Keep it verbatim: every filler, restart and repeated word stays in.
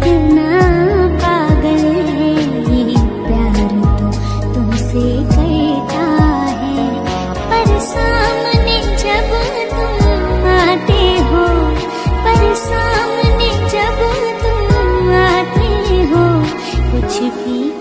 कितना पागल है ये प्यार तो तुमसे करता है, पर सामने जब तुम आते हो, पर सामने जब तुम आते हो, कुछ भी